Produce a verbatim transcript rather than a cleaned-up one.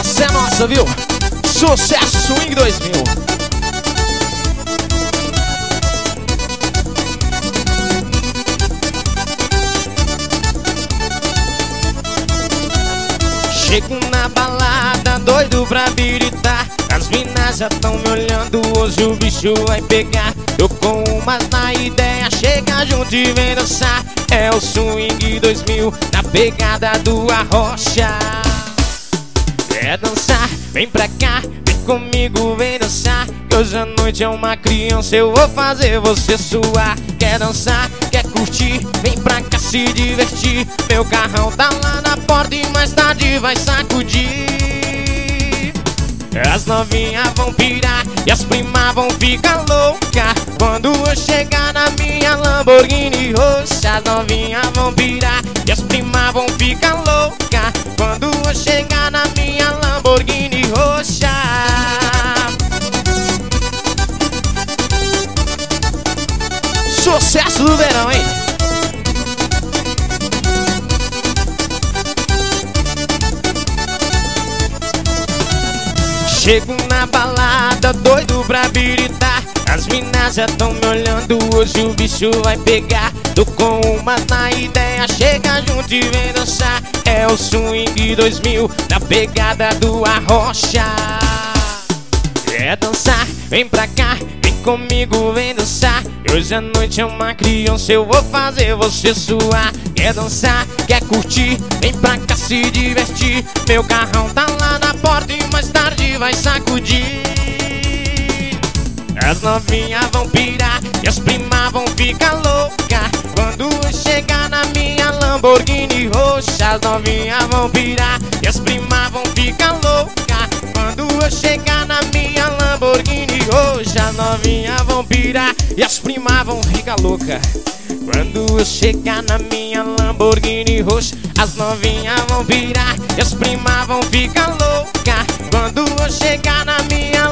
Essa é nossa, viu? Sucesso Swing dois mil. Chego na balada, doido pra habilitar. As minas já tão me olhando, hoje o bicho vai pegar. Tô com umas na ideia, chega junto e vem dançar. É o Swing dois mil, na pegada do Arrocha. Quer dançar? Vem pra cá, vem comigo, vem dançar. Que hoje a noite é uma criança, eu vou fazer você suar. Quer dançar? Quer curtir? Vem pra cá se divertir. Meu carrão tá lá na porta e mais tarde vai sacudir. As novinhas vão pirar e as primas vão ficar louca quando eu chegar na minha Lamborghini roxa. As novinhas vão pirar e as primas vão ficar louca quando eu chegar na minha Lamborghini roxa. Sucesso do verão, hein? Chego na balada, doido pra habilitar. As minas já tão me olhando, hoje o bicho vai pegar. Tô com uma na ideia, chega junto e vem dançar. É o Swing dois mil, na pegada do Arrocha. Quer dançar? Vem pra cá, vem comigo, vem dançar. Hoje a noite é uma criança, eu vou fazer você suar. Quer dançar? Quer curtir? Vem pra cá se divertir. Meu carrão tá lá na porta e mais tarde vai sacudir. As novinhas vão pirar e as primas vão ficar louca quando eu chegar na minha Lamborghini roxa. As novinhas vão pirar e as primas vão ficar louca quando eu chegar na minha Lamborghini roxa. As novinhas vão pirar e as primas vão ficar louca quando eu chegar na minha Lamborghini roxa. As novinhas vão pirar e as primas vão ficar louca quando eu chegar na minha